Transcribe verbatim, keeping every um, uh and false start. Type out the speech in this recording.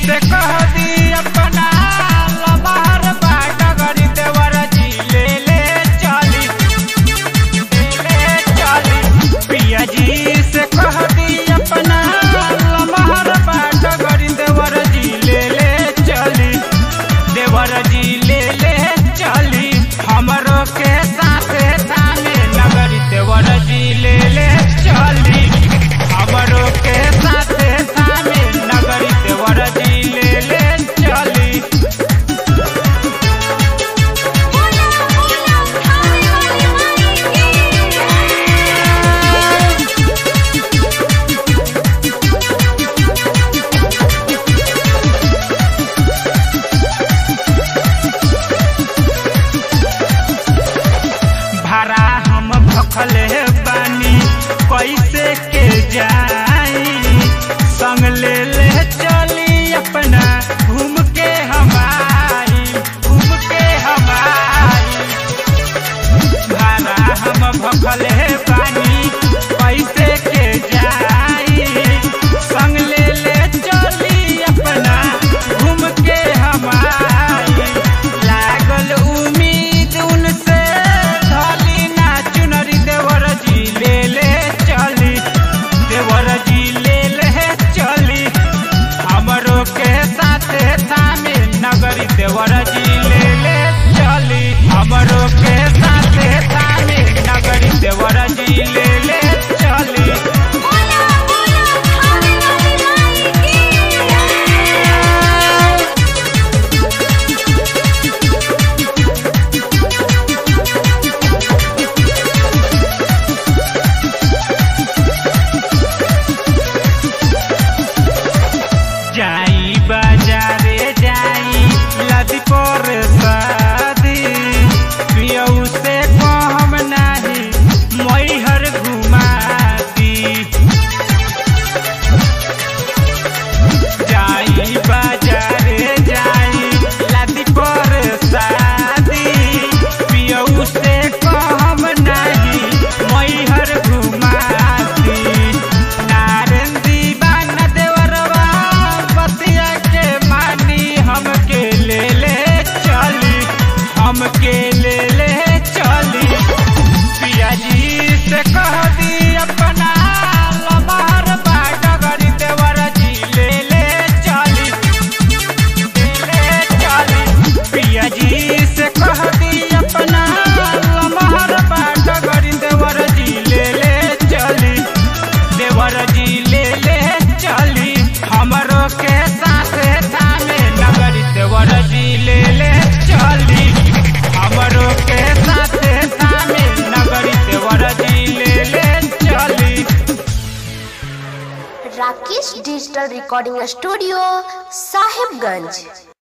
से कह दी अपना लबार बाट गरी देवर जी ले ले चली ले चली पिया जी से कह दी अपना लबार बाट गरी देवर जी ले ले चली देवर जी ले ले चली हमरो के साथे थाने नगरी देवर जी ले ले चली हमरो के साथे थाने नगरी देवर जी ले ले चली भाड़ा हम भखले बानी कैसे के जाई संग ले ले चली अपना घूम के हमारी घूम के हमारी भाड़ा हम भखले बानी कैसे के जाई संग ले ले चली अपना घूम के हमारी लागल उम्मीद उनसे धली ना चुनरी देवर जी ले ले चली देवर जी ले ले चली हमरो के साथे थाने नगरी देवर जी ले ले चली हमरो के साथे थाने नगरी देवर जी ले ले चली जाई बाजारे जाई लदी पर शादी पियऊ से कहम नाही मैहर घुमा दी जाई बाजारे जाई लदी पर शादी पियऊ से कहम नाही मैहर घुमा दी नारन दीवाना देवरवा बतिया के मानी हमके ले ले चली हमके ले ले चली पिया जी से कह दी अपना लबार बाट गरी देवर जी ले ले चली ले ले चली पिया जी से कह दी अपना लबार बाट गरी देवर जी ले ले चली देवर जी ले ले चली हमरो के साथे थाने नगरी देवर जी ले ले चली हमरो के साथे थाने नगरी देवर जी ले ले चली Rakesh digital recording studio Sahibganj.